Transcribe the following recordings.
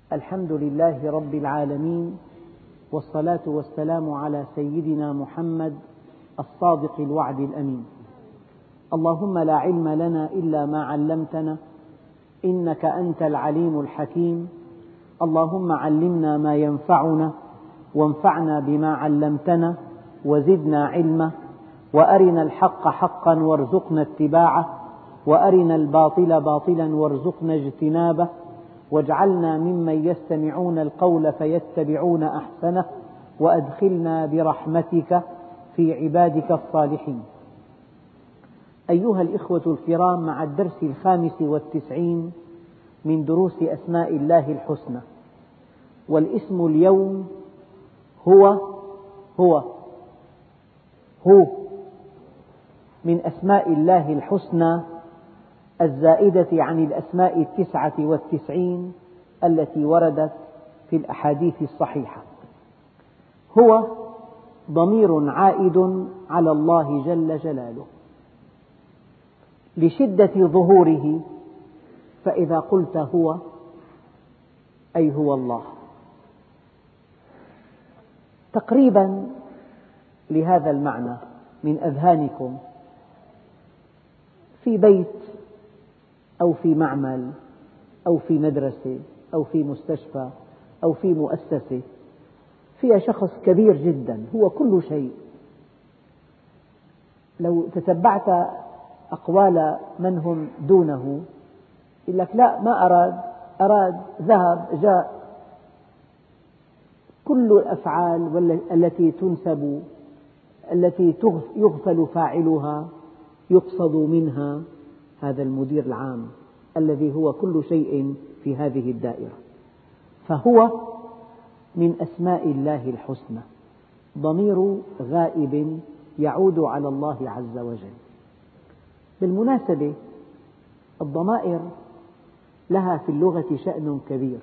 الحمد لله رب العالمين، والصلاة والسلام على سيدنا محمد الصادق الوعد الأمين. اللهم لا علم لنا إلا ما علمتنا إنك أنت العليم الحكيم. اللهم علمنا ما ينفعنا وانفعنا بما علمتنا وزدنا علما، وأرنا الحق حقا وارزقنا اتباعه، وأرنا الباطل باطلا وارزقنا اجتنابه، واجعلنا ممن يستمعون القول فيتبعون أحسنه، وأدخلنا برحمتك في عبادك الصالحين. أيها الإخوة الكرام، مع الدرس 95 من دروس أسماء الله الحسنى، والاسم اليوم هو من أسماء الله الحسنى الزائدة عن الأسماء 99 التي وردت في الأحاديث الصحيحة. هو ضمير عائد على الله جل جلاله لشدة ظهوره، فإذا قلت هو أي هو الله. تقريبا لهذا المعنى من أذهانكم في بيت أو في معمل أو في مدرسة أو في مستشفى أو في مؤسسة فيها شخص كبير جدا هو كل شيء. لو تتبعت أقوال من هم دونه يقول لك لا، ما أراد ذهب جاء. كل الأفعال التي تنسب التي يغفل فاعلها يقصد منها هذا المدير العام الذي هو كل شيء في هذه الدائرة. فهو من أسماء الله الحسنى، ضمير غائب يعود على الله عز وجل. بالمناسبة الضمائر لها في اللغة شأن كبير.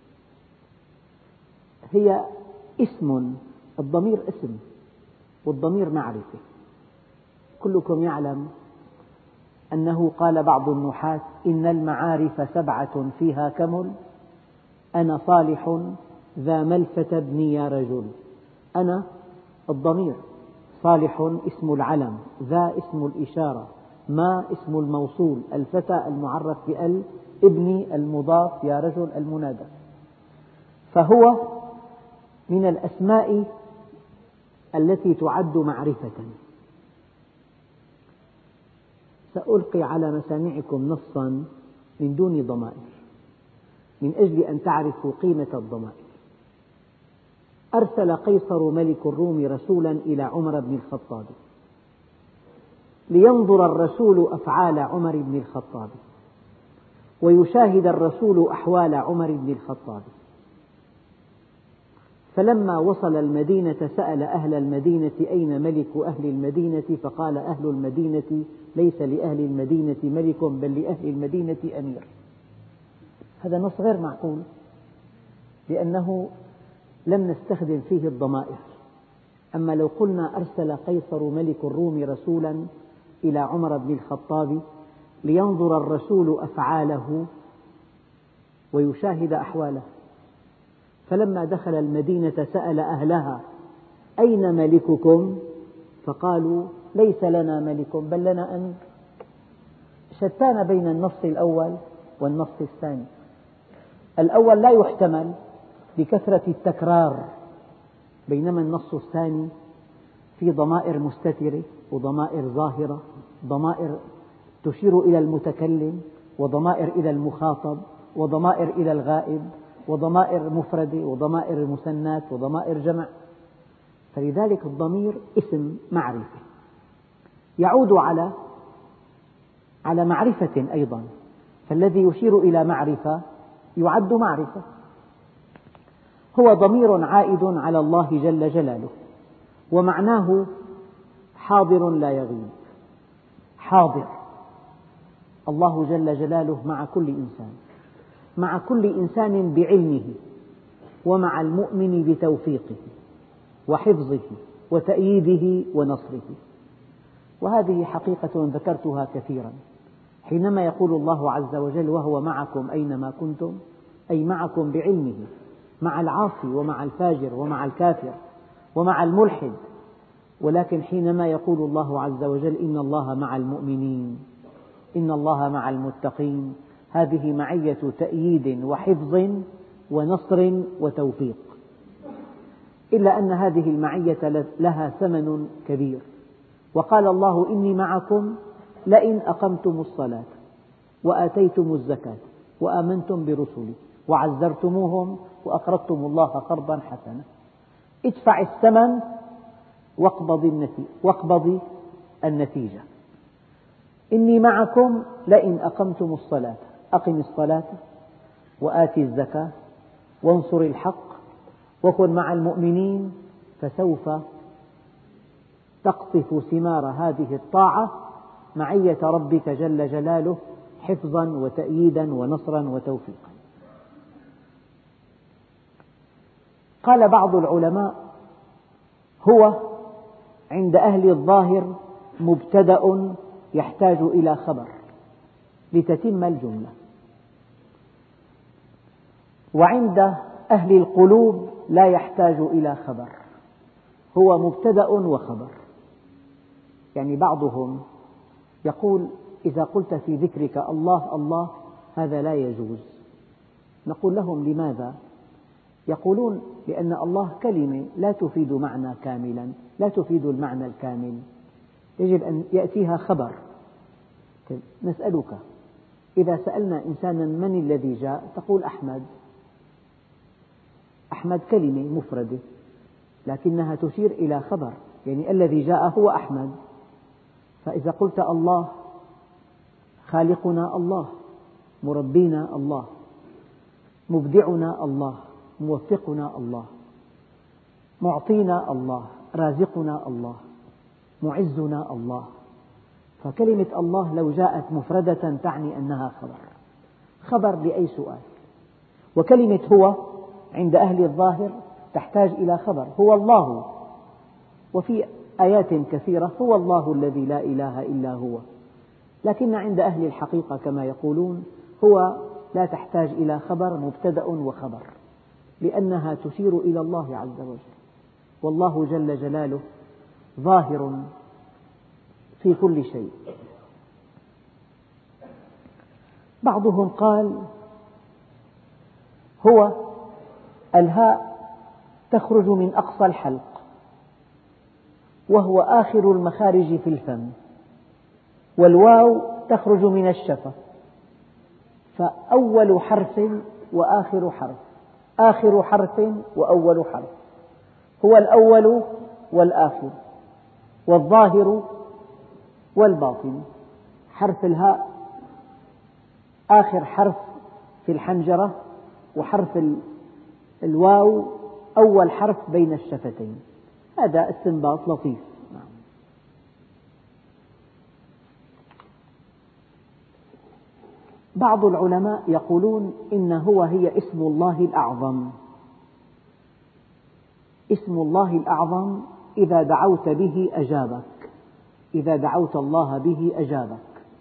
هي اسم، الضمير اسم والضمير معرفة. كلكم يعلم أنه قال بعض النحاة: إن المعارف 7 فيها كمل، أنا صالح ذا ملفة ابني يا رجل. أنا الضمير، صالح اسم العلم، ذا اسم الإشارة، ما اسم الموصول، الفتى المعرف بأل، ابني المضاف، يا رجل المنادى. فهو من الأسماء التي تعد معرفة. سألقي على مسامعكم نصا من دون ضمائر من أجل أن تعرفوا قيمة الضمائر. أرسل قيصر ملك الروم رسولا إلى عمر بن الخطاب لينظر الرسول أفعال عمر بن الخطاب ويشاهد الرسول أحوال عمر بن الخطاب. فلما وصل المدينة سأل أهل المدينة: أين ملك أهل المدينة؟ فقال أهل المدينة: ليس لأهل المدينة ملك، بل لأهل المدينة أمير. هذا نص غير معقول، لأنه لم نستخدم فيه الضمائر. أما لو قلنا أرسل قيصر ملك الروم رسولا إلى عمر بن الخطاب لينظر الرسول أفعاله ويشاهد أحواله، فلما دخل المدينة سأل أهلها: أين ملككم؟ فقالوا: ليس لنا ملك بل لنا أمير. شتان بين النص الأول والنص الثاني. الأول لا يحتمل بكثرة التكرار، بينما النص الثاني في ضمائر مستترة وضمائر ظاهرة، ضمائر تشير إلى المتكلم وضمائر إلى المخاطب وضمائر إلى الغائب وضمائر مفردة وضمائر مثنات وضمائر جمع. فلذلك الضمير اسم معرفة يعود على معرفة أيضا، فالذي يشير إلى معرفة يعد معرفة. هو ضمير عائد على الله جل جلاله، ومعناه حاضر لا يغيب. حاضر، الله جل جلاله مع كل إنسان، مع كل إنسان بعلمه، ومع المؤمن بتوفيقه وحفظه وتأييده ونصره. وهذه حقيقة ذكرتها كثيرا. حينما يقول الله عز وجل: وهو معكم أينما كنتم، أي معكم بعلمه، مع العاصي ومع الفاجر ومع الكافر ومع الملحد. ولكن حينما يقول الله عز وجل إن الله مع المؤمنين، إن الله مع المتقين، هذه معية تأييد وحفظ ونصر وتوفيق. إلا أن هذه المعية لها ثمن كبير. وقال الله إني معكم لئن أقمتم الصلاة وآتيتم الزكاة وآمنتم برسلي وعزرتموهم وأقرضتم الله قرضا حسنا. ادفع الثمن واقبض النتيجة. إني معكم لئن أقمتم الصلاة، أقم الصلاة وآتِ الزكاة وانصر الحق وكن مع المؤمنين، فسوف تقطف ثمار هذه الطاعة معية ربك جل جلاله، حفظا وتأييدا ونصرا وتوفيقا. قال بعض العلماء: هو عند أهل الظاهر مبتدأ يحتاج إلى خبر لتتم الجملة، وعند أهل القلوب لا يحتاج إلى خبر، هو مبتدأ وخبر. يعني بعضهم يقول إذا قلت في ذكرك الله الله هذا لا يجوز. نقول لهم لماذا؟ يقولون لأن الله كلمة لا تفيد معنى كاملا، لا تفيد المعنى الكامل، يجب أن يأتيها خبر. نسألك إذا سألنا إنسانا من الذي جاء تقول أحمد. أحمد كلمة مفردة لكنها تشير إلى خبر، يعني الذي جاء هو أحمد. فإذا قلت الله، خالقنا الله، مربينا الله، مبدعنا الله، موفقنا الله، معطينا الله، رازقنا الله، معزنا الله. فكلمة الله لو جاءت مفردة تعني أنها خبر لأي سؤال. وكلمة هو عند أهل الظاهر تحتاج إلى خبر، هو الله، وفي آيات كثيرة هو الله الذي لا إله إلا هو. لكن عند أهل الحقيقة كما يقولون هو لا تحتاج إلى خبر، مبتدأ وخبر، لأنها تشير إلى الله عز وجل، والله جل جلاله ظاهر في كل شيء. بعضهم قال هو الهاء تخرج من أقصى الحلق، وهو آخر المخارج في الفم، والواو تخرج من الشفة، فأول حرف وآخر حرف، آخر حرف وأول حرف، هو الأول والآخر والظاهر والباطن. حرف الهاء آخر حرف في الحنجرة، وحرف الواو أول حرف بين الشفتين. هذا استنباط لطيف. بعض العلماء يقولون إن هي اسم الله الأعظم. اسم الله الأعظم إذا دعوت به أجابك، إذا دعوت الله به أجابك.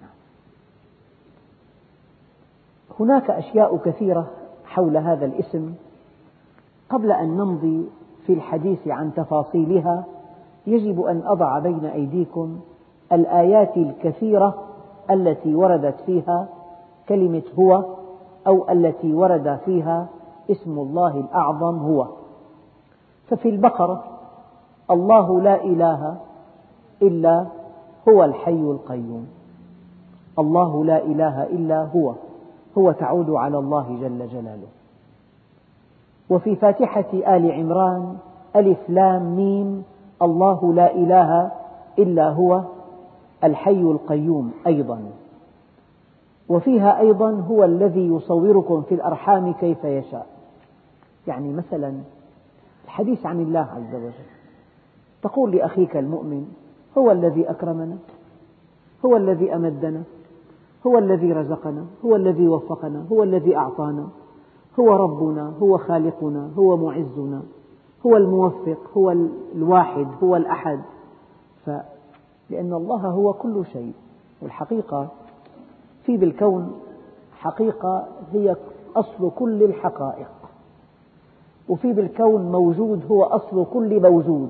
هناك أشياء كثيرة حول هذا الاسم. قبل أن نمضي في الحديث عن تفاصيلها يجب أن أضع بين أيديكم الآيات الكثيرة التي وردت فيها كلمة هو، أو التي ورد فيها اسم الله الأعظم هو. ففي البقرة الله لا إله إلا هو الحي القيوم، الله لا إله إلا هو تعود على الله جل جلاله. وفي فاتحة آل عمران ألف لام ميم الله لا إله إلا هو الحي القيوم أيضا. وفيها أيضا هو الذي يصوركم في الأرحام كيف يشاء. يعني مثلا الحديث عن الله عز وجل، تقول لأخيك المؤمن هو الذي أكرمنا، هو الذي أمدنا، هو الذي رزقنا، هو الذي وفقنا، هو الذي أعطانا، هو ربنا، هو خالقنا، هو معزنا، هو الموفق، هو الواحد، هو الأحد. لأن الله هو كل شيء. والحقيقة في بالكون حقيقة هي أصل كل الحقائق، وفي بالكون موجود هو أصل كل موجود،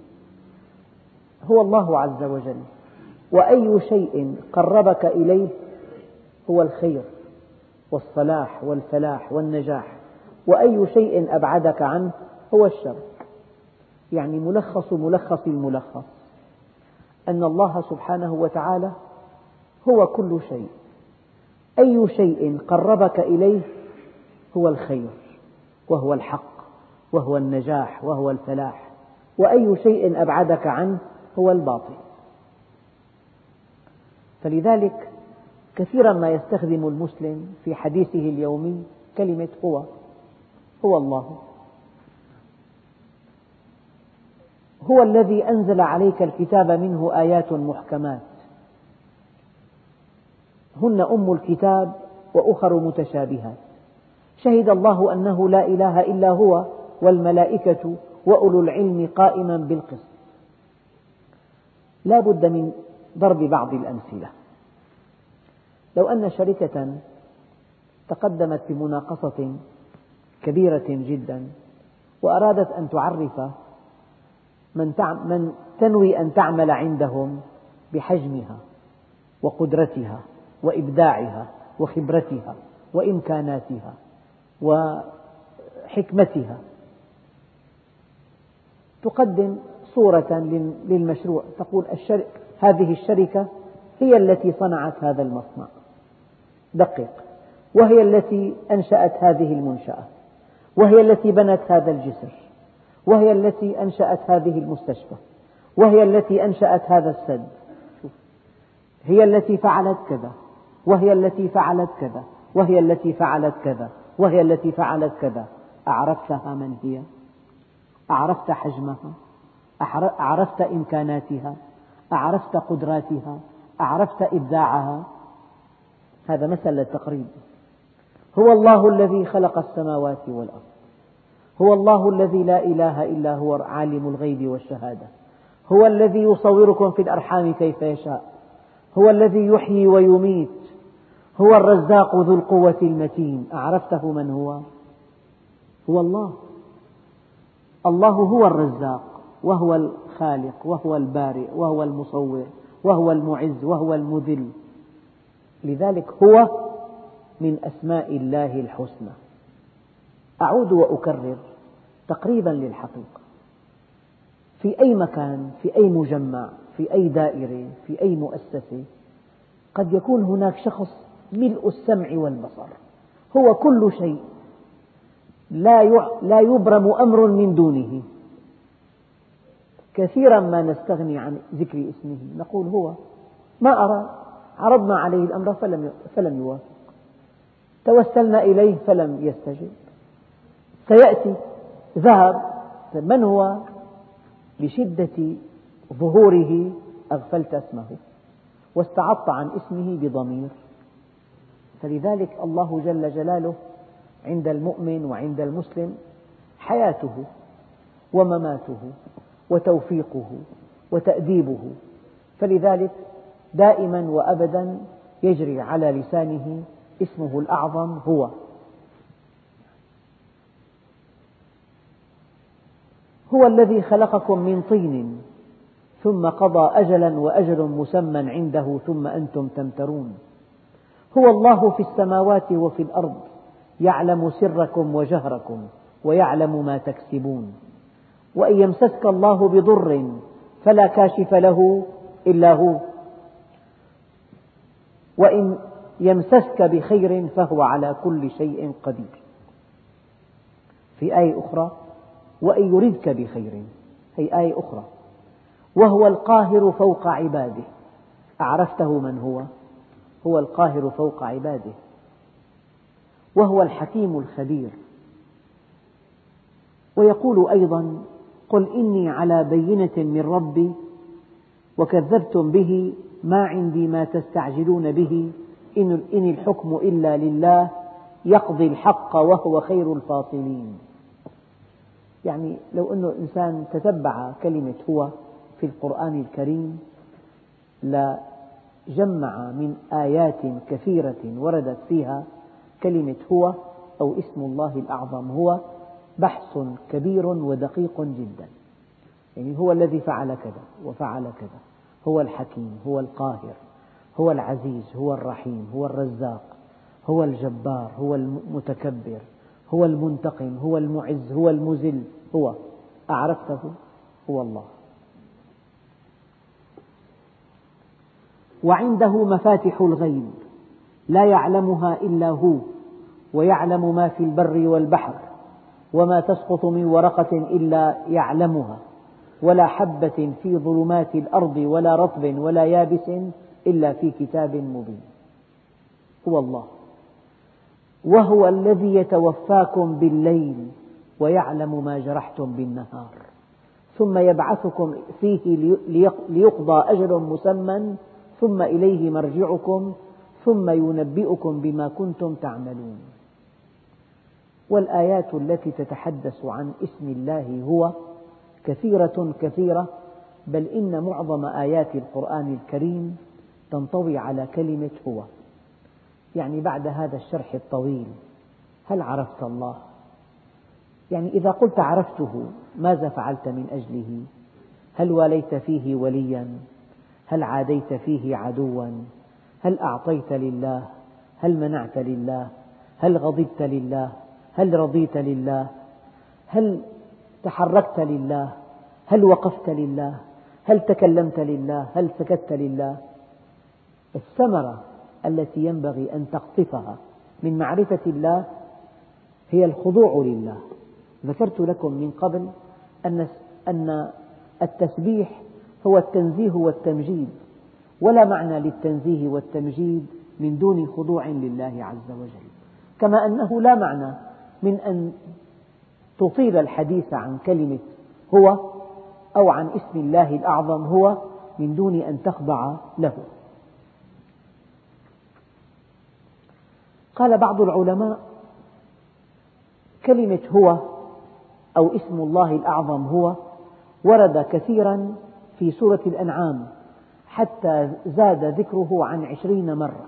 هو الله عز وجل. وأي شيء قربك إليه هو الخير والصلاح والفلاح والنجاح، وأي شيء أبعدك عنه هو الشر. يعني ملخص ملخص الملخص أن الله سبحانه وتعالى هو كل شيء، أي شيء قربك إليه هو الخير وهو الحق وهو النجاح وهو الفلاح، وأي شيء أبعدك عنه هو الباطل. فلذلك كثيرا ما يستخدم المسلم في حديثه اليومي كلمة هو الله، هو الذي أنزل عليك الكتاب منه آيات محكمات هن أم الكتاب وأخر متشابهات، شهد الله أنه لا إله إلا هو والملائكة وأولو العلم قائما بالقسط. لا بد من ضرب بعض الأمثلة. لو أن شركة تقدمت بمناقصة كبيرة جدا وأرادت أن تعرف من تنوي أن تعمل عندهم بحجمها وقدرتها وإبداعها وخبرتها وإمكاناتها وحكمتها، تقدم صورة للمشروع، تقول هذه الشركة هي التي صنعت هذا المصنع، دقق، وهي التي أنشأت هذه المنشأة، وهي التي بنت هذا الجسر، وهي التي أنشأت هذه المستشفى، وهي التي أنشأت هذا السد، هي التي فعلت كذا، وهي التي فعلت كذا، وهي التي فعلت كذا، وهي التي فعلت كذا. أعرفتها من هي؟ أعرفت حجمها؟ أعرفت إمكاناتها؟ أعرفت قدراتها؟ أعرفت إبداعها؟ هذا مثل للتقريب. هو الله الذي خلق السماوات والأرض، هو الله الذي لا إله إلا هو عالم الغيب والشهادة، هو الذي يصوركم في الأرحام كيف يشاء، هو الذي يحيي ويميت، هو الرزاق ذو القوة المتين. أعرفته من هو؟ هو الله. الله هو الرزاق وهو الخالق وهو البارئ وهو المصور وهو المعز وهو المذل. لذلك هو من أسماء الله الحسنى. أعود وأكرر تقريبا للحقيقة، في أي مكان، في أي مجمع، في أي دائرة، في أي مؤسسة، قد يكون هناك شخص ملء السمع والبصر، هو كل شيء، لا يبرم أمر من دونه. كثيرا ما نستغني عن ذكر اسمه، نقول هو ما أراد، عرضنا عليه الأمر فلم يوافق، توسلنا إليه فلم يستجب، سيأتي، ذهب، من هو؟ لشدة ظهوره أغفلت اسمه واستعضت عن اسمه بضمير. فلذلك الله جل جلاله عند المؤمن وعند المسلم حياته ومماته وتوفيقه وتأديبه، فلذلك دائما وأبدا يجري على لسانه اسمه الأعظم هو. هو الذي خلقكم من طين ثم قضى أجلا وأجل مسمى عنده ثم أنتم تمترون. هو الله في السماوات وفي الأرض يعلم سركم وجهركم ويعلم ما تكسبون. وإن يمسسك الله بضر فلا كاشف له إلا هو، وإن يمسسك بخير فهو على كل شيء قدير. في آية أخرى وإن يردك بخير، هي آية أخرى. وهو القاهر فوق عباده. أعرفته من هو؟ هو القاهر فوق عباده، وهو الحكيم الخبير. ويقول أيضا قل إني على بينة من ربي وكذبتم به ما عندي ما تستعجلون به إن الحكم إلا لله يقضي الحق وهو خير الفاصلين. يعني لو أن الإنسان تتبع كلمة هو في القرآن الكريم لجمع من آيات كثيرة وردت فيها كلمة هو أو اسم الله الأعظم هو بحث كبير ودقيق جدا. يعني هو الذي فعل كذا وفعل كذا، هو الحكيم، هو القاهر، هو العزيز، هو الرحيم، هو الرزاق، هو الجبار، هو المتكبر، هو المنتقم، هو المعز، هو المذل. هو أعرفته؟ هو الله. وعنده مفاتح الغيب لا يعلمها إلا هو، ويعلم ما في البر والبحر، وما تسقط من ورقة إلا يعلمها، ولا حبة في ظلمات الأرض ولا رطب ولا يابس إلا في كتاب مبين. هو الله. وهو الذي يتوفاكم بالليل ويعلم ما جرحتم بالنهار، ثم يبعثكم فيه ليقضى أجل مسمى، ثم إليه مرجعكم، ثم ينبئكم بما كنتم تعملون. والآيات التي تتحدث عن اسم الله هو كثيرة، بل إن معظم آيات القرآن الكريم تنطوي على كلمة هو. يعني بعد هذا الشرح الطويل، هل عرفت الله؟ يعني إذا قلت عرفته، ماذا فعلت من أجله؟ هل واليت فيه وليا؟ هل عاديت فيه عدوا؟ هل أعطيت لله؟ هل منعت لله؟ هل غضبت لله؟ هل رضيت لله؟ هل تحركت لله؟ هل وقفت لله؟ هل تكلمت لله؟ هل سكت لله؟ الثمرة التي ينبغي أن تقطفها من معرفة الله هي الخضوع لله. ذكرت لكم من قبل أن التسبيح هو التنزيه والتمجيد، ولا معنى للتنزيه والتمجيد من دون خضوع لله عز وجل، كما أنه لا معنى من أن تطيل الحديث عن كلمة هو أو عن اسم الله الأعظم هو من دون أن تخضع له. قال بعض العلماء: كلمة هو أو اسم الله الأعظم هو ورد كثيرا في سورة الأنعام، حتى زاد ذكره عن 20 مرة.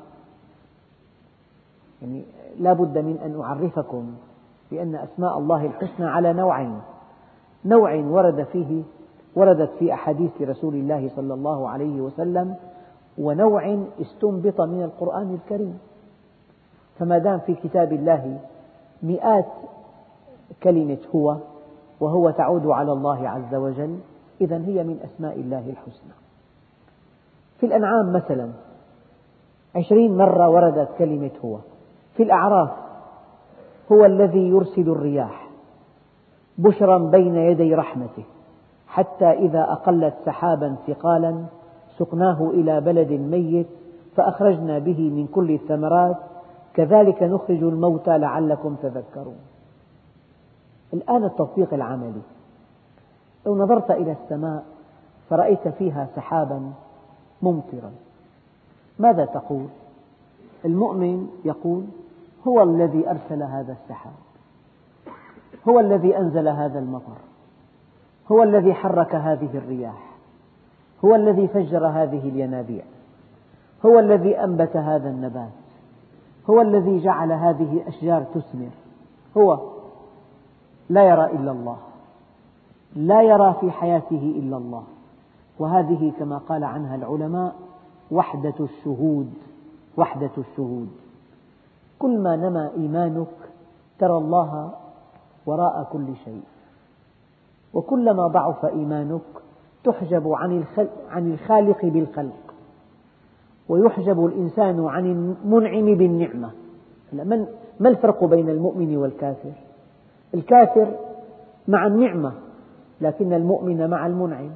يعني لا بد من أن أعرفكم بأن أسماء الله الحسنى على نوعين: نوع وردت في أحاديث رسول الله صلى الله عليه وسلم، ونوع استنبط من القرآن الكريم. فما دام في كتاب الله مئات كلمة هو، وهو تعود على الله عز وجل، إذن هي من أسماء الله الحسنى. في الأنعام مثلا 20 مرة وردت كلمة هو. في الأعراف: هو الذي يرسل الرياح بشرا بين يدي رحمته، حتى إذا أقلت سحابا ثقالا سقناه إلى بلد ميت فأخرجنا به من كل الثمرات كذلك نخرج الموتى لعلكم تذكرون. الآن التطبيق العملي: لو نظرت إلى السماء فرأيت فيها سحابا ممطرا، ماذا تقول؟ المؤمن يقول: هو الذي أرسل هذا السحاب، هو الذي أنزل هذا المطر، هو الذي حرك هذه الرياح، هو الذي فجر هذه الينابيع، هو الذي أنبت هذا النبات، هو الذي جعل هذه الأشجار تثمر. هو لا يرى إلا الله، لا يرى في حياته إلا الله. وهذه كما قال عنها العلماء وحدة الشهود. وحدة الشهود. كل ما نمى إيمانك ترى الله وراء كل شيء، وكلما ضعف إيمانك تحجب عن الخالق بالخلق، ويحجب الإنسان عن المنعم بالنعمة. ما الفرق بين المؤمن والكافر؟ الكافر مع النعمة، لكن المؤمن مع المنعم.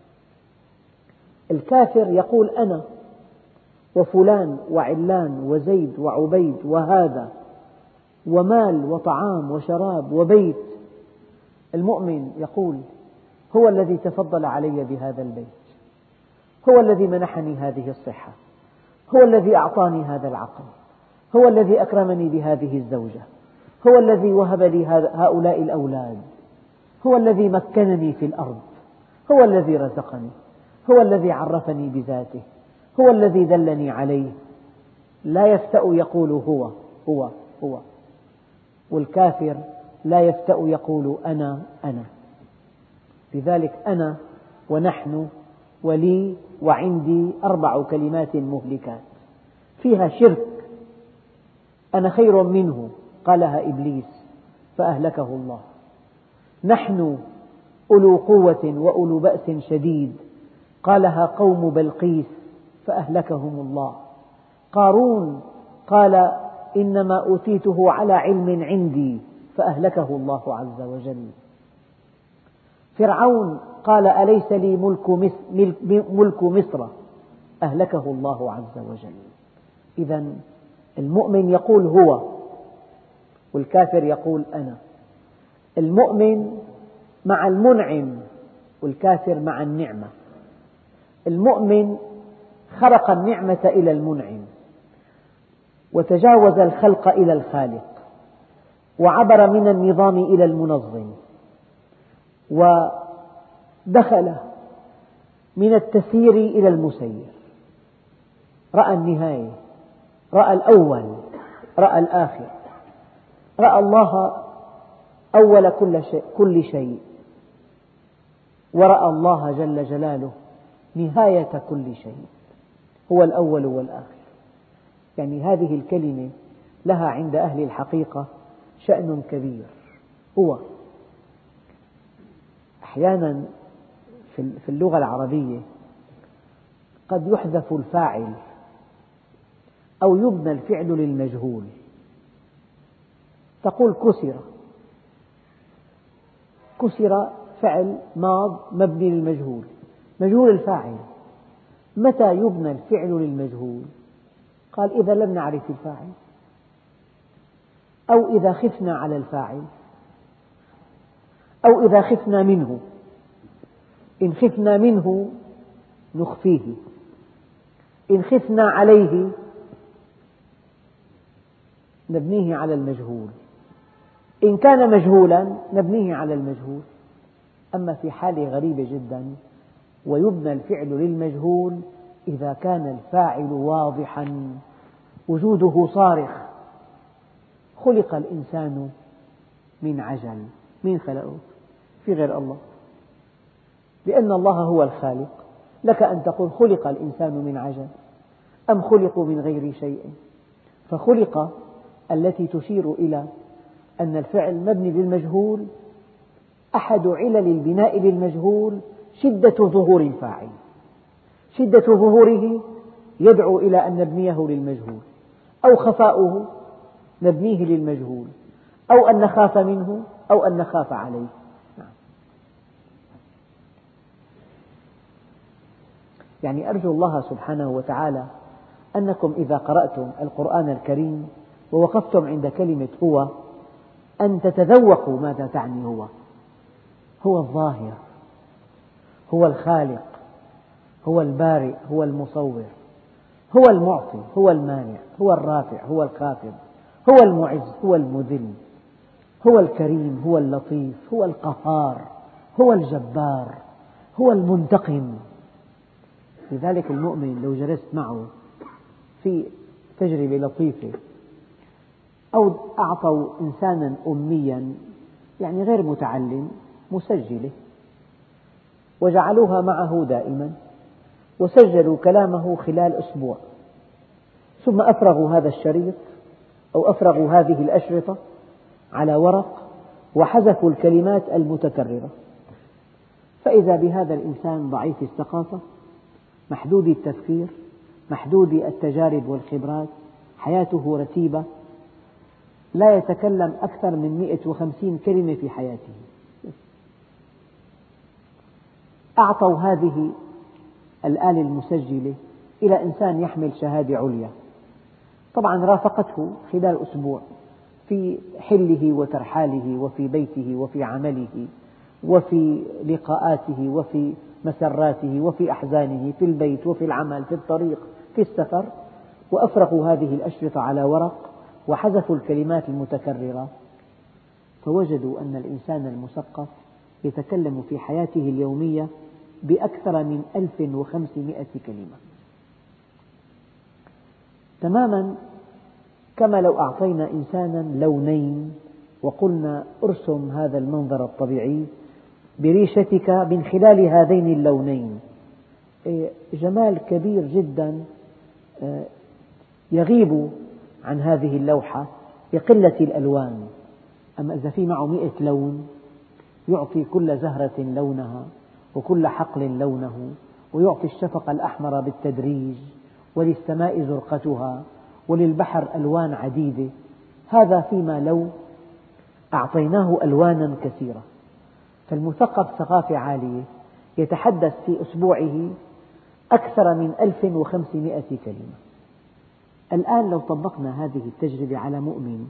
الكافر يقول أنا وفلان وعلان وزيد وعبيد وهذا، ومال وطعام وشراب وبيت. المؤمن يقول هو الذي تفضل علي بهذا البيت، هو الذي منحني هذه الصحة، هو الذي أعطاني هذا العقل، هو الذي أكرمني بهذه الزوجة، هو الذي وهب لي هؤلاء الأولاد، هو الذي مكنني في الأرض، هو الذي رزقني، هو الذي عرفني بذاته، هو الذي دلني عليه. لا يفتأ يقول هو هو هو. والكافر لا يفتأ يقول أنا أنا. لذلك أنا ونحن ولي وعندي 4 كلمات مهلكات فيها شرك. أنا خير منه قالها إبليس فأهلكه الله. نحن أولو قوة وأولو بأس شديد قالها قوم بلقيس فأهلكهم الله. قارون قال إنما أوتيته على علم عندي فأهلكه الله عز وجل. فرعون قال أليس لي ملك مصر أهلكه الله عز وجل. إذن المؤمن يقول هو، والكافر يقول أنا. المؤمن مع المنعم والكافر مع النعمة. المؤمن خرق النعمة إلى المنعم، وتجاوز الخلق إلى الخالق، وعبر من النظام إلى المنظم، ودخل من التسيير إلى المسير. رأى النهاية، رأى الأول، رأى الآخر، رأى الله أول كل شيء، ورأى الله جل جلاله نهاية كل شيء، هو الأول والآخر. يعني هذه الكلمة لها عند أهل الحقيقة شأن كبير. هو أحيانا في اللغة العربية قد يحذف الفاعل أو يبنى الفعل للمجهول. تقول كسر، كسر فعل ماض مبني للمجهول، مجهول الفاعل. متى يبنى الفعل للمجهول؟ قال إذا لم نعرف الفاعل، أو إذا خفنا على الفاعل، أو إذا خفنا منه. إن خفنا منه نخفيه، إن خفنا عليه نبنيه على المجهول، إن كان مجهولا نبنيه على المجهول. أما في حالة غريبة جدا، ويبنى الفعل للمجهول إذا كان الفاعل واضحا وجوده صارخ. خلق الإنسان من عجل. من خلقه؟ في غير الله، لأن الله هو الخالق. لك أن تقول خلق الإنسان من عجل أم خلقوا من غير شيء. فخلق التي تشير إلى أن الفعل مبني للمجهول. أحد علل البناء للمجهول شدة ظهور الفاعل، شدة ظهوره يدعو إلى أن نبنيه للمجهول، أو خفاؤه نبنيه للمجهول، أو أن نخاف منه أو أن نخاف عليه. يعني أرجو الله سبحانه وتعالى أنكم إذا قرأتم القرآن الكريم ووقفتم عند كلمة هو أن تتذوقوا ماذا تعني هو. هو الظاهر، هو الخالق، هو البارئ، هو المصور، هو المعطي، هو المانع، هو الرافع، هو الخافض، هو المعز، هو المذل، هو الكريم، هو اللطيف، هو القهار، هو الجبار، هو المنتقم. لذلك المؤمن لو جلست معه في تجربة لطيفة، أو أعطوا إنسانا أميا يعني غير متعلم مسجلة وجعلوها معه دائما، وسجلوا كلامه خلال أسبوع، ثم أفرغوا هذا الشريط أو أفرغوا هذه الأشرطة على ورق وحذفوا الكلمات المتكررة، فإذا بهذا الإنسان ضعيف الثقافة، محدود التفكير، محدود التجارب والخبرات، حياته رتيبة، لا يتكلم أكثر من 150 كلمة في حياته. أعطوا هذه الآلة المسجلة إلى إنسان يحمل شهادة عليا، طبعا رافقته خلال أسبوع في حله وترحاله وفي بيته وفي عمله وفي لقاءاته وفي مسراته وفي أحزانه، في البيت وفي العمل، في الطريق، في السفر، وأفرغوا هذه الأشرطة على ورق وحذفوا الكلمات المتكررة، فوجدوا أن الإنسان المثقف يتكلم في حياته اليومية بأكثر من 1500 كلمة، تماما كما لو أعطينا إنسانا لونين وقلنا ارسم هذا المنظر الطبيعي بريشتك من خلال هذين اللونين. جمال كبير جدا يغيب عن هذه اللوحة بقلة الألوان. أما إذا في معه 100 لون يعطي كل زهرة لونها وكل حقل لونه، ويعطي الشفق الأحمر بالتدريج، وللسماء زرقتها، وللبحر ألوان عديدة. هذا فيما لو أعطيناه ألوانا كثيرة. فالمثقف ثقافة عالية يتحدث في أسبوعه أكثر من 1500 كلمة. الآن لو طبقنا هذه التجربة على مؤمن،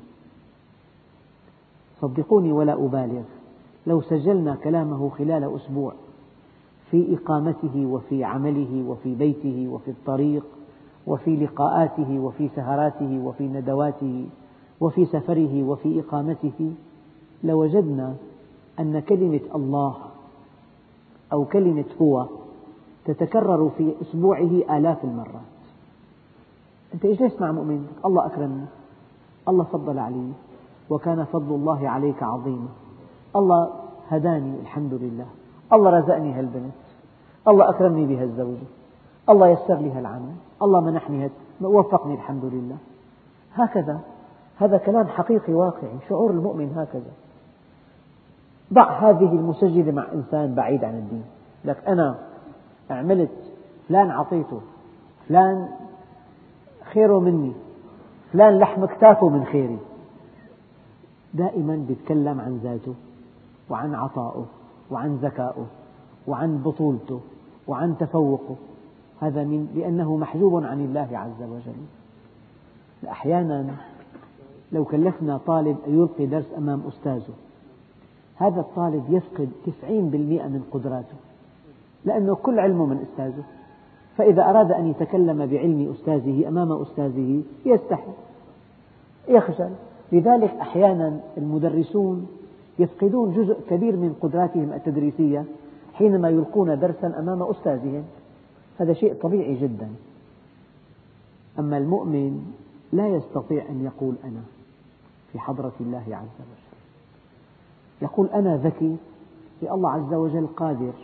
صدقوني ولا أبالغ، لو سجلنا كلامه خلال أسبوع في إقامته وفي عمله وفي بيته وفي الطريق وفي لقاءاته وفي سهراته وفي ندواته وفي سفره وفي إقامته، لوجدنا أن كلمة الله أو كلمة هو تتكرر في أسبوعه آلاف المرات. أنت اجلس مع مؤمن، الله أكرمني، الله فضل علي، وكان فضل الله عليك عظيما، الله هداني الحمد لله، الله رزقني هالبنت، الله أكرمني بهالزوجة، الله يسر لي هالعمل، الله منحني وفقني الحمد لله. هكذا، هذا كلام حقيقي واقعي، شعور المؤمن هكذا. ضع هذه المسجلة مع إنسان بعيد عن الدين، لك أنا عملت، فلان عطيته، فلان خيره مني، فلان لحم كتافه من خيري. دائما يتكلم عن ذاته وعن عطائه وعن ذكائه وعن بطولته وعن تفوقه. هذا لأنه محجوب عن الله عز وجل. أحيانا لو كلفنا طالب أن يلقي درس أمام أستاذه، هذا الطالب يفقد 90% من قدراته، لأنه كل علمه من أستاذه، فإذا أراد أن يتكلم بعلم أستاذه أمام أستاذه يستحي، يخجل. لذلك أحيانا المدرسون يفقدون جزء كبير من قدراتهم التدريسية حينما يلقون درسا أمام أستاذهم، هذا شيء طبيعي جدا. أما المؤمن لا يستطيع أن يقول أنا في حضرة الله عز وجل. يقول أنا ذكي، الله عز وجل قادر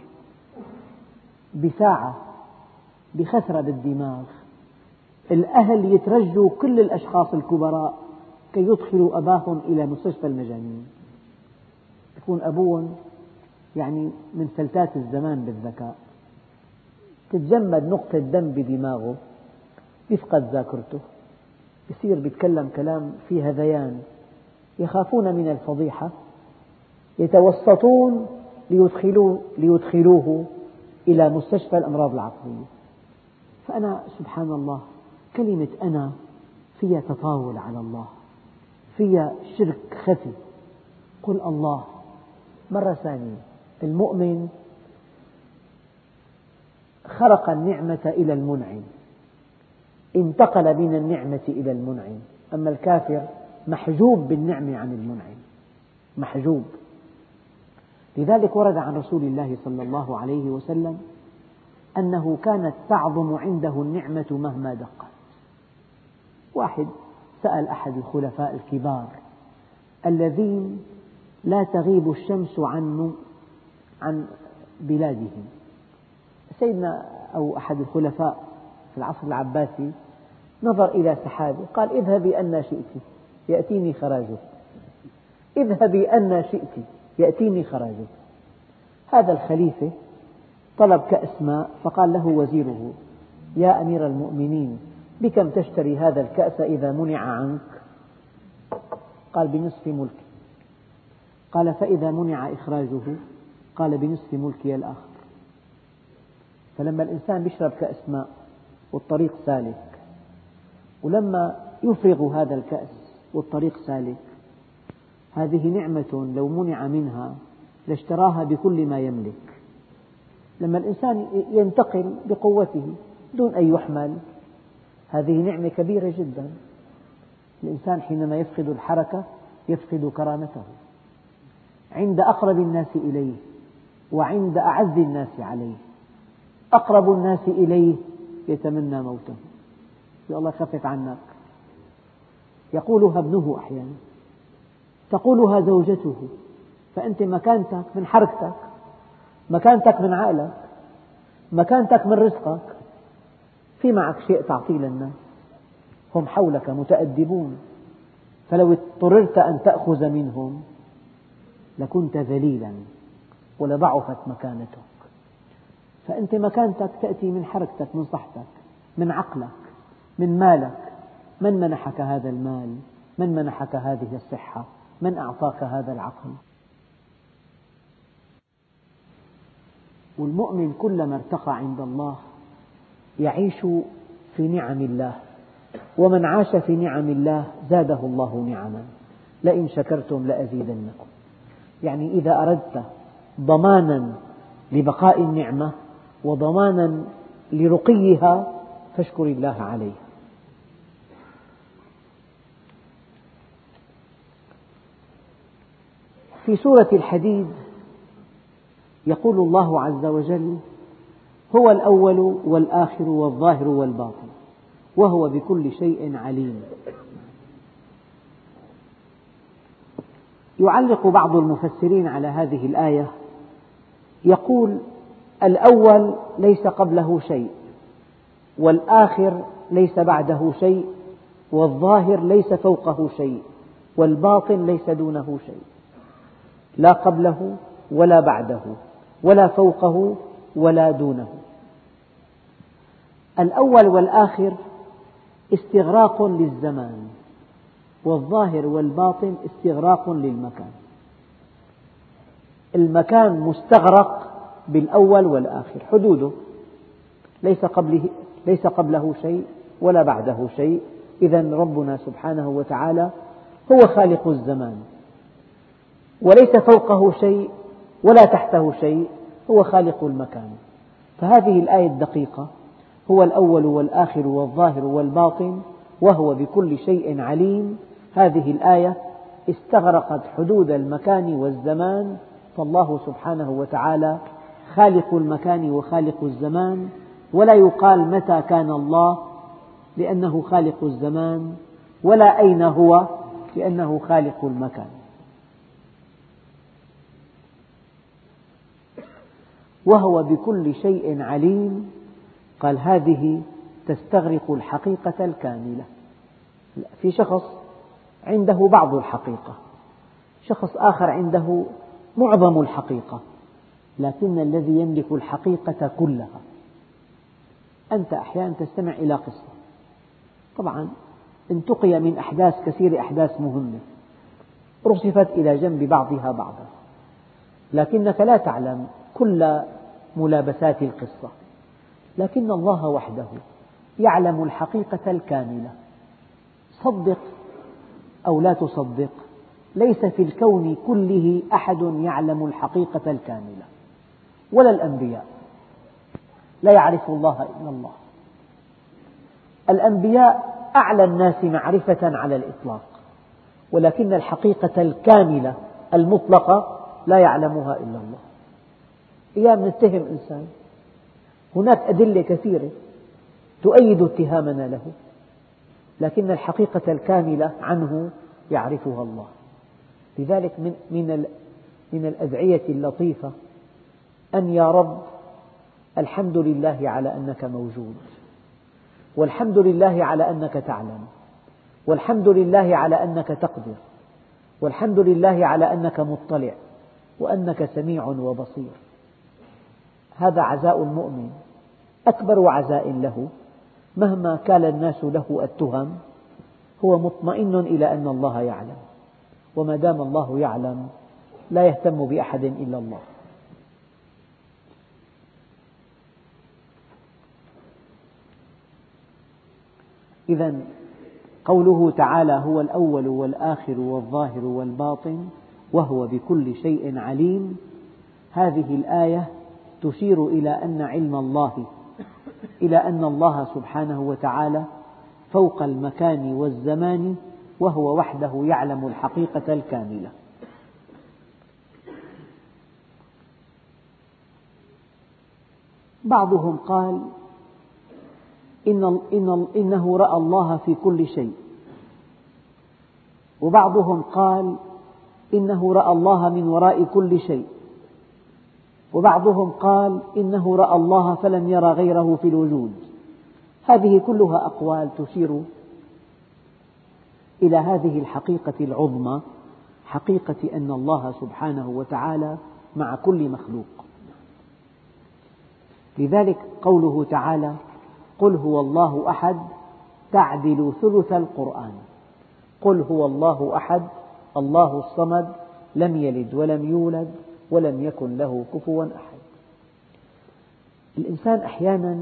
بساعة بخثرة بالدماغ الأهل يترجوا كل الأشخاص الكبراء كي يدخلوا أباهم إلى مستشفى المجانين. يكون أبوهم يعني من فلتات الزمان بالذكاء، تتجمد نقطة دم بدماغه، يفقد ذاكرته، يصير يتكلم كلام فيه هذيان، يخافون من الفضيحة، يتوسطون ليدخلوه إلى مستشفى الأمراض العقلية. فأنا سبحان الله كلمة أنا فيها تطاول على الله، فيها شرك خفي. قل الله. مرة ثانية، المؤمن خرق النعمة إلى المنعم، انتقل من النعمة إلى المنعم. أما الكافر محجوب بالنعمة عن المنعم، محجوب. لذلك ورد عن رسول الله صلى الله عليه وسلم أنه كانت تعظم عنده النعمة مهما دقت. واحد سأل أحد الخلفاء الكبار الذين لا تغيب الشمس عن بلادهم، سيدنا أو أحد الخلفاء في العصر العباسي نظر إلى سحابة قال اذهبي أن شئت يأتيني خراجك، اذهبي أن شئت يأتيني خراجك. هذا الخليفة طلب كأس ماء، فقال له وزيره يا أمير المؤمنين بكم تشتري هذا الكأس إذا منع عنك؟ قال بنصف ملكي. قال فإذا منع إخراجه؟ قال بنصف ملكي الآخر. فلما الإنسان يشرب كأس ماء والطريق سالك، ولما يفرغ هذا الكأس والطريق سالك، هذه نعمة لو منع منها لاشتراها بكل ما يملك. لما الإنسان ينتقل بقوته دون أن يحمل، هذه نعمة كبيرة جدا. الإنسان حينما يفقد الحركة يفقد كرامته عند أقرب الناس إليه وعند أعز الناس عليه. أقرب الناس إليه يتمنى موته، يا الله خفف عنك، يقولها ابنه أحيانا. تقولها زوجته، فأنت مكانتك من حركتك، مكانتك من عقلك، مكانتك من رزقك، في معك شيء تعطيه للناس، هم حولك متأدبون، فلو اضطررت أن تأخذ منهم لكنت ذليلا ولضعفت مكانتك. فأنت مكانتك تأتي من حركتك، من صحتك، من عقلك، من مالك. من منحك هذا المال؟ من منحك هذه الصحة؟ من أعطاك هذا العقل؟ والمؤمن كلما ارتقى عند الله يعيش في نعم الله، ومن عاش في نعم الله زاده الله نعما، لئن شكرتم لأزيدنكم. يعني إذا أردت ضمانا لبقاء النعمة وضمانا لرقيها فاشكر الله عليها. في سورة الحديد يقول الله عز وجل: هو الأول والآخر والظاهر والباطن وهو بكل شيء عليم. يعلق بعض المفسرين على هذه الآية يقول: الأول ليس قبله شيء، والآخر ليس بعده شيء، والظاهر ليس فوقه شيء، والباطن ليس دونه شيء، لا قبله ولا بعده ولا فوقه ولا دونه. الأول والآخر استغراق للزمان، والظاهر والباطن استغراق للمكان. المكان مستغرق بالأول والآخر، حدوده ليس قبله شيء ولا بعده شيء. إذن ربنا سبحانه وتعالى هو خالق الزمان، وليس فوقه شيء ولا تحته شيء، هو خالق المكان. فهذه الآية الدقيقة: هو الأول والآخر والظاهر والباطن وهو بكل شيء عليم، هذه الآية استغرقت حدود المكان والزمان، فالله سبحانه وتعالى خالق المكان وخالق الزمان، ولا يقال متى كان الله لأنه خالق الزمان، ولا أين هو لأنه خالق المكان. وهو بكل شيء عليم، قال هذه تستغرق الحقيقة الكاملة. في شخص عنده بعض الحقيقة، شخص آخر عنده معظم الحقيقة، لكن الذي يملك الحقيقة كلها. أنت أحيانا تستمع إلى قصة، طبعا انتقي من أحداث كثير، أحداث مهمة رصفت إلى جنب بعضها بعضا، لكنك لا تعلم كل ملابسات القصة، لكن الله وحده يعلم الحقيقة الكاملة. صدق أو لا تصدق، ليس في الكون كله أحد يعلم الحقيقة الكاملة، ولا الأنبياء، لا يعرف الله إلا الله. الأنبياء أعلى الناس معرفة على الإطلاق، ولكن الحقيقة الكاملة المطلقة لا يعلمها إلا الله. أيام نتهم إنسان، هناك أدلة كثيرة تؤيد اتهامنا له، لكن الحقيقة الكاملة عنه يعرفها الله. لذلك من الأدعية اللطيفة أن يا رب الحمد لله على أنك موجود، والحمد لله على أنك تعلم، والحمد لله على أنك تقدر، والحمد لله على أنك مطلع، وأنك سميع وبصير. هذا عزاء المؤمن، أكبر عزاء له، مهما كان الناس له التهم هو مطمئن إلى أن الله يعلم، وما دام الله يعلم لا يهتم بأحد إلا الله. إذن قوله تعالى: هو الأول والآخر والظاهر والباطن وهو بكل شيء عليم، هذه الآية تشير إلى أن علم الله، إلى أن الله سبحانه وتعالى فوق المكان والزمان، وهو وحده يعلم الحقيقة الكاملة. بعضهم قال إنه رأى الله في كل شيء، وبعضهم قال إنه رأى الله من وراء كل شيء، وبعضهم قال إنه رأى الله فلم ير غيره في الوجود. هذه كلها أقوال تشير إلى هذه الحقيقة العظمى، حقيقة أن الله سبحانه وتعالى مع كل مخلوق. لذلك قوله تعالى: قل هو الله أحد تعدل ثلث القرآن. قل هو الله أحد الله الصمد لم يلد ولم يولد ولم يكن له كفوا أحد. الإنسان أحيانا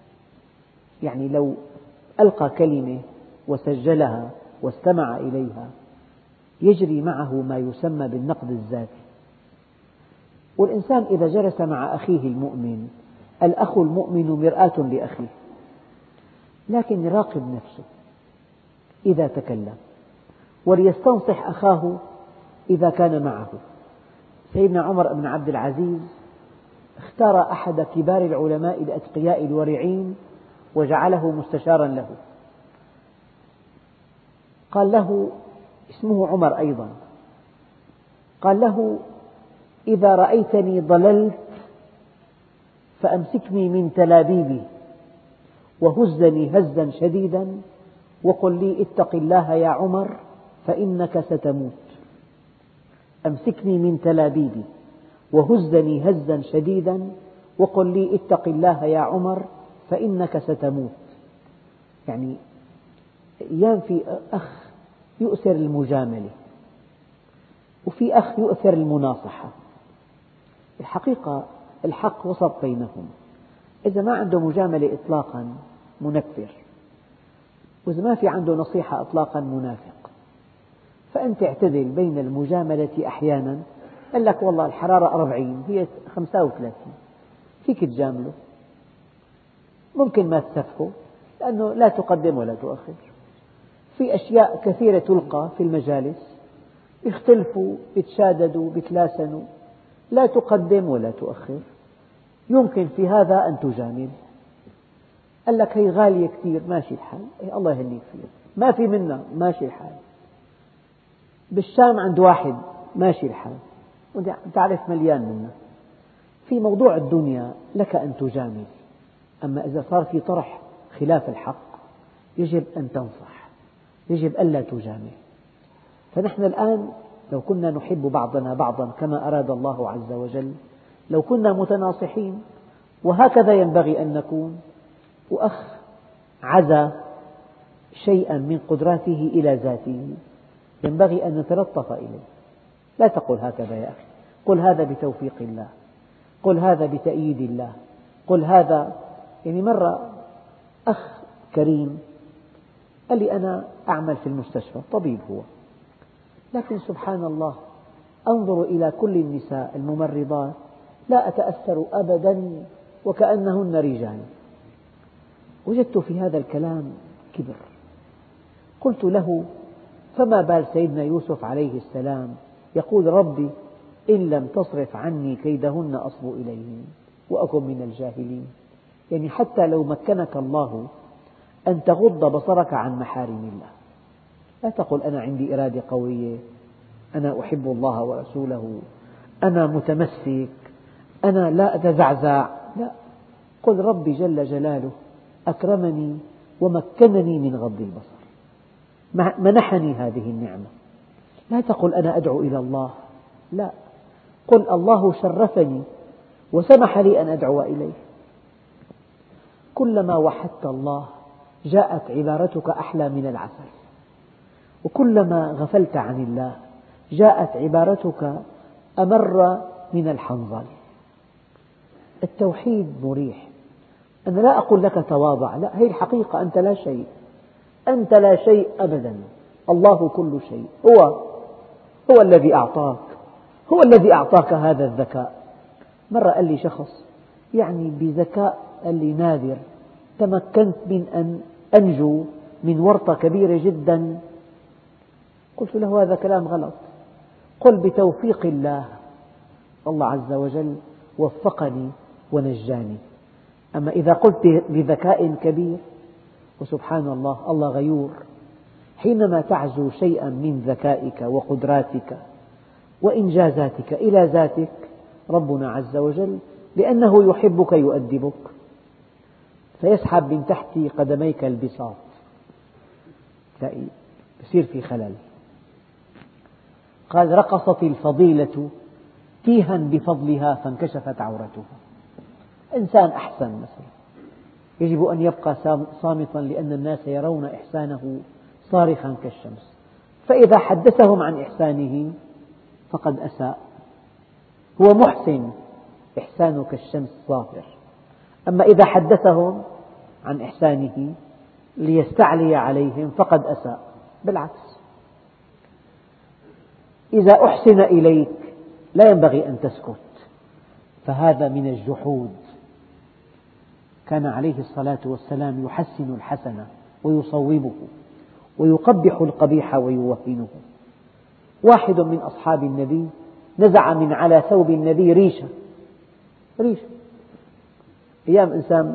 لو ألقى كلمة وسجلها واستمع إليها يجري معه ما يسمى بالنقد الذاتي. والإنسان إذا جلس مع أخيه المؤمن، الأخ المؤمن مرآة لأخيه، لكن يراقب نفسه إذا تكلم، وليستنصح أخاه إذا كان معه. سيدنا عمر بن عبد العزيز اختار أحد كبار العلماء الأتقياء الورعين وجعله مستشارا له. قال له، اسمه عمر أيضا، قال له: إذا رأيتني ضللت فأمسكني من تلابيبي وهزني هزا شديدا وقل لي اتق الله يا عمر فإنك ستموت. أمسكني من تلابيبي وهزني هزا شديدا وقل لي اتق الله يا عمر فإنك ستموت. أيام في أخ يؤثر المجاملة، وفي أخ يؤثر المناصحة. الحقيقة الحق وسط بينهم. إذا ما عنده مجاملة إطلاقا منكر، وإذا ما في عنده نصيحة إطلاقا منافق. فأنت اعتدل بين المجاملة أحيانا. قال لك والله الحرارة 40 هي 35، فيك تجامله، ممكن ما تسفه لأنه لا تقدم ولا تؤخر. في أشياء كثيرة تلقى في المجالس، يختلفوا يتشاددوا يتلاسنوا، لا تقدم ولا تؤخر. يمكن في هذا أن تجامل. قال لك هي غالية كثير، ماشي الحال، الله يهنيك فيها، ما في منها، ماشي الحال. بالشام عند واحد، ماشي الحال، تعرف مليان منها. في موضوع الدنيا لك أن تجامل، أما إذا صار في طرح خلاف الحق يجب أن تنصح، يجب ألا تجامل. فنحن الآن لو كنا نحب بعضنا بعضا كما أراد الله عز وجل، لو كنا متناصحين، وهكذا ينبغي أن نكون. وأخ عزا شيئا من قدراته إلى ذاته ينبغي أن نتلطف إليه. لا تقل هكذا يا أخي، قل هذا بتوفيق الله، قل هذا بتأييد الله، قل هذا. مرة أخ كريم قال لي: أنا أعمل في المستشفى، طبيب هو، لكن سبحان الله أنظر إلى كل النساء الممرضات لا أتأثر أبدا وكأنهن رجال. وجدت في هذا الكلام كبر. قلت له: فما بال سيدنا يوسف عليه السلام يقول: ربي إن لم تصرف عني كيدهن أصب إليهن وأكن من الجاهلين. حتى لو مكنك الله أن تغض بصرك عن محارم الله، لا تقل أنا عندي إرادة قوية، أنا أحب الله ورسوله، أنا متمسك، أنا لا أتزعزع. لا، قل ربي جل جلاله أكرمني ومكنني من غض البصر، منحني هذه النعمة. لا تقل أنا أدعو إلى الله، لا، قل الله شرفني وسمح لي أن أدعو إليه. كلما وحدت الله جاءت عبارتك أحلى من العسل، وكلما غفلت عن الله جاءت عبارتك أمر من الحنظل. التوحيد مريح. أنا لا أقول لك تواضع، لا، هي الحقيقة، أنت لا شيء، أنت لا شيء أبدا، الله كل شيء. هو الذي أعطاك، هو الذي أعطاك هذا الذكاء. مرة قال لي شخص بذكاء، قال لي نادر، تمكنت من أن أنجو من ورطة كبيرة جدا. قلت له: هذا كلام غلط، قل بتوفيق الله، الله عز وجل وفقني ونجاني. أما إذا قلت بذكاء كبير، وسبحان الله، الله غيور، حينما تعزو شيئا من ذكائك وقدراتك وإنجازاتك إلى ذاتك ربنا عز وجل لأنه يحبك يؤدبك، فيسحب من تحت قدميك البساط، تلاقي يصير في خلل. قال رقصت الفضيلة تيها بفضلها فانكشفت عورتها. إنسان أحسن مثلا يجب أن يبقى صامتا لأن الناس يرون إحسانه صارخا كالشمس، فإذا حدثهم عن إحسانه فقد أساء. هو محسن، إحسانه كالشمس ظاهر، أما إذا حدثهم عن إحسانه ليستعلي عليهم فقد أساء. بالعكس، إذا أحسن إليك لا ينبغي أن تسكت، فهذا من الجحود. كان عليه الصلاة والسلام يحسن الحسن ويصوبه ويقبح القبيح ويوهنه. واحد من أصحاب النبي نزع من على ثوب النبي ريشة. أيام إنسان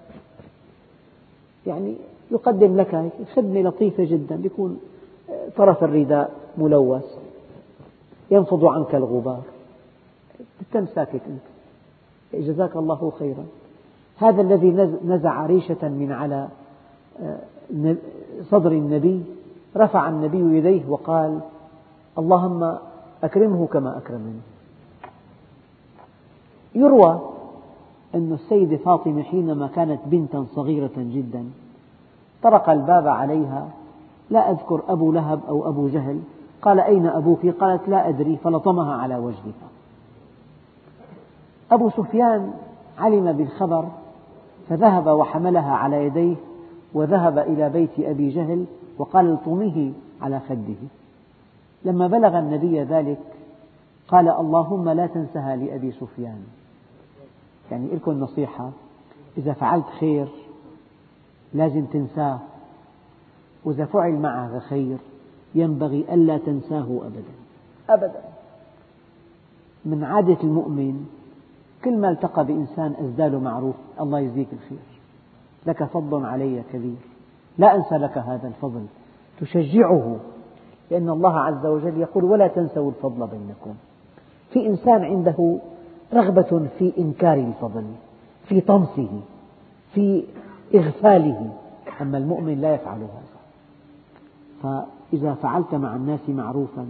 يعني يقدم لك خدمة لطيفة جدا، يكون طرف الرداء ملوث ينفض عنك الغبار، تتم ساكت أنت، جزاك الله خيرا. هذا الذي نزع ريشة من على صدر النبي رفع النبي يديه وقال اللهم أكرمه كما أكرمني. يروى أن السيدة فاطمة حينما كانت بنتا صغيرة جدا طرق الباب عليها، لا أذكر أبو لهب أو أبو جهل، قال أين أبوك؟ قالت لا أدري، فلطمها على وجهها. أبو سفيان علم بالخبر فذهب وحملها على يديه وذهب إلى بيت أبي جهل وقال الطميه على خده. لما بلغ النبي ذلك قال اللهم لا تنسها لأبي سفيان. يعني لكم نصيحة، إذا فعلت خير لازم تنساه، وإذا فعل معك خير ينبغي ألا تنساه أبدا. من عادة المؤمن كل ما التقى بإنسان أسدى له معروف، الله يجزيك الخير، لك فضل علي كبير، لا أنسى لك هذا الفضل، تشجعه، لأن الله عز وجل يقول ولا تنسوا الفضل بينكم. في إنسان عنده رغبة في إنكار الفضل، في طمسه، في إغفاله، أما المؤمن لا يفعل هذا. فإذا فعلت مع الناس معروفا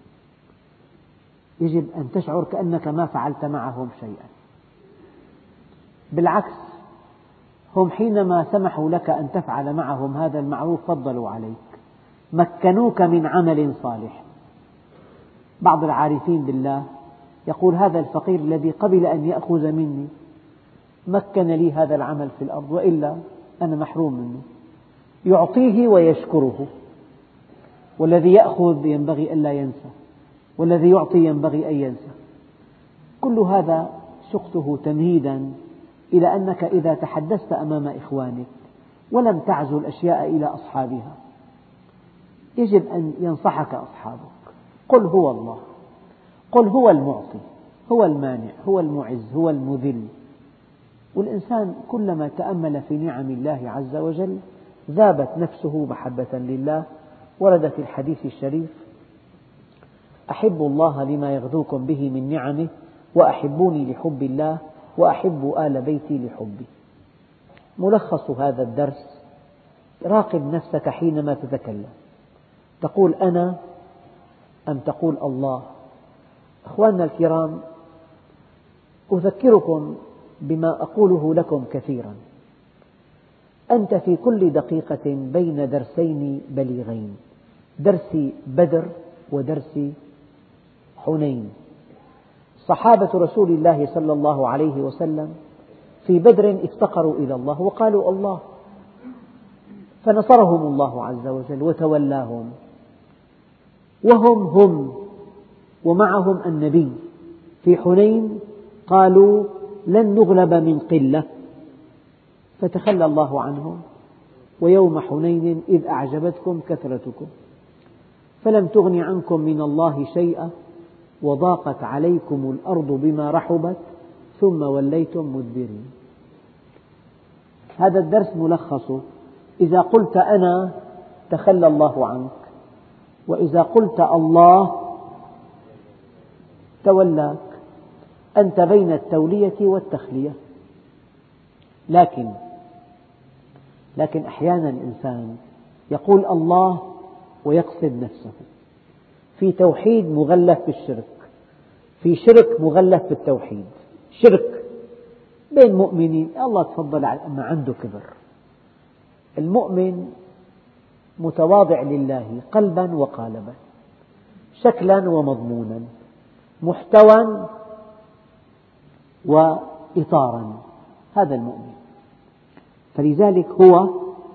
يجب أن تشعر كأنك ما فعلت معهم شيئا. بالعكس، هم حينما سمحوا لك أن تفعل معهم هذا المعروف فضلوا عليك، مكنوك من عمل صالح. بعض العارفين بالله يقول هذا الفقير الذي قبل أن يأخذ مني مكن لي هذا العمل في الأرض، وإلا أنا محروم منه. يعطيه ويشكره، والذي يأخذ ينبغي ألا ينسى، والذي يعطي ينبغي أن ينسى. كل هذا سقته تمهيدا إلى أنك إذا تحدثت أمام إخوانك ولم تعزو الأشياء إلى أصحابها يجب أن ينصحك أصحابك. قل هو الله، قل هو المعطي، هو المانع، هو المعز، هو المذل. والإنسان كلما تأمل في نعم الله عز وجل ذابت نفسه محبة لله. ورد في الحديث الشريف أحبوا الله لما يغذوكم به من نعمه، وأحبوني لحب الله، وأحبوا آل بيتي لحبي. ملخص هذا الدرس: راقب نفسك حينما تتكلم، تقول أنا أم تقول الله؟ أخواننا الكرام، أذكركم بما أقوله لكم كثيرا: أنت في كل دقيقة بين درسين بليغين، درس بدر ودرس حنين. صحابة رسول الله صلى الله عليه وسلم في بدر افتقروا إلى الله وقالوا الله، فنصرهم الله عز وجل وتولاهم، وهم ومعهم النبي. في حنين قالوا لن نغلب من قلة، فتخلى الله عنهم. ويوم حنين إذ أعجبتكم كثرتكم فلم تغن عنكم من الله شيئا وضاقت عليكم الأرض بما رحبت ثم وليتم مدبرين. هذا الدرس ملخصه: إذا قلت أنا تخلى الله عنك، وإذا قلت الله تولاك، أنت بين التولية والتخلية. لكن أحيانا الإنسان يقول الله ويقصد نفسه، في توحيد مغلف بالشرك، في شرك مغلف بالتوحيد. شرك بين مؤمنين، الله تفضل على أما عنده كبر. المؤمن متواضع لله قلبا وقالبا، شكلا ومضمونا، محتوى وإطارا، هذا المؤمن. فلذلك هو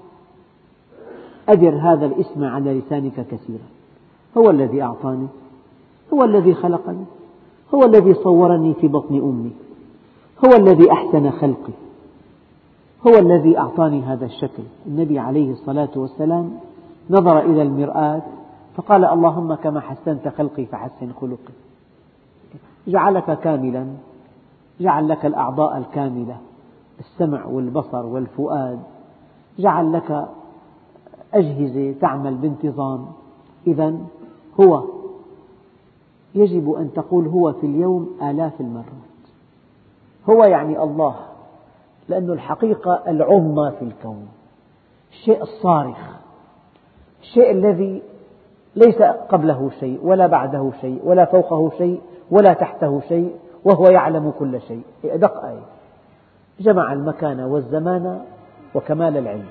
أدر هذا الاسم على لسانك كثيرا. هو الذي أعطاني، هو الذي خلقني، هو الذي صورني في بطن أمي، هو الذي أحسن خلقي، هو الذي أعطاني هذا الشكل. النبي عليه الصلاة والسلام نظر إلى المرآة فقال: اللهم كما حسنت خلقي فحسن خلقي. جعلك كاملا، جعل لك الأعضاء الكاملة، السمع والبصر والفؤاد، جعل لك أجهزة تعمل بانتظام. إذن هو يجب أن تقول هو في اليوم آلاف المرات. هو يعني الله، لأن الحقيقة العظمى في الكون، الشيء الصارخ، الشيء الذي ليس قبله شيء ولا بعده شيء ولا فوقه شيء ولا تحته شيء، وهو يعلم كل شيء. أدق آية، جمع المكان والزمان وكمال العلم.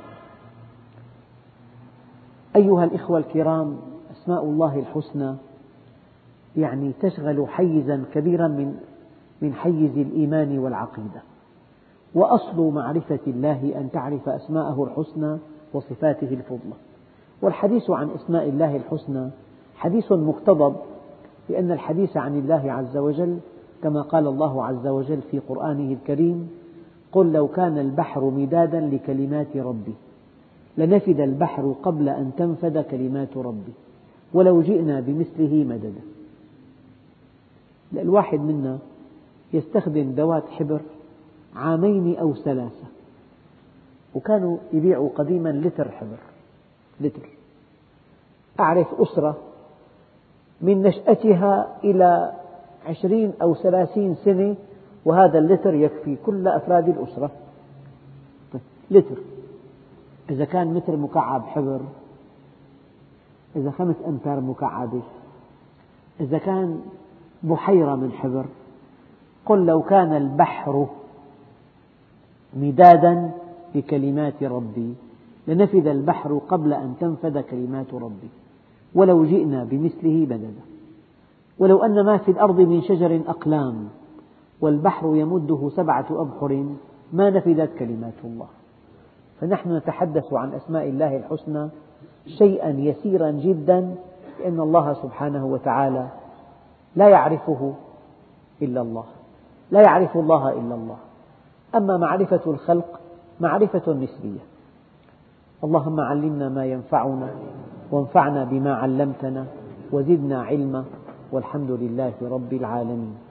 أيها الإخوة الكرام، أسماء الله الحسنى يعني تشغل حيزا كبيرا من حيز الإيمان والعقيدة. وأصل معرفة الله أن تعرف أسماءه الحسنى وصفاته الفضلى. والحديث عن أسماء الله الحسنى حديث مقتضب، لأن الحديث عن الله عز وجل كما قال الله عز وجل في قرآنه الكريم: قل لو كان البحر مدادا لكلمات ربي لنفد البحر قبل أن تنفد كلمات ربي ولو جئنا بمثله مددا. الواحد منا يستخدم ذوات حبر 2 أو 3، وكانوا يبيعوا قديما لتر حبر، لتر. أعرف أسرة من نشأتها إلى 20 أو 30 سنة وهذا اللتر يكفي كل أفراد الأسرة. لتر، إذا كان متر مكعب حبر، إذا 5 أمتار مكعبة، إذا كان بحيرة من حبر. قل لو كان البحر مدادا لكلمات ربي لنفد البحر قبل أن تنفد كلمات ربي ولو جئنا بمثله مددا. ولو أن ما في الأرض من شجر أقلام والبحر يمده 7 أبحر ما نفدت كلمات الله. فنحن نتحدث عن أسماء الله الحسنى شيئا يسيرا جدا، لأن الله سبحانه وتعالى لا يعرفه إلا الله، لا يعرف الله إلا الله. أما معرفة الخلق معرفة نسبية. اللهم علمنا ما ينفعنا وانفعنا بما علمتنا وزدنا علما، والحمد لله رب العالمين.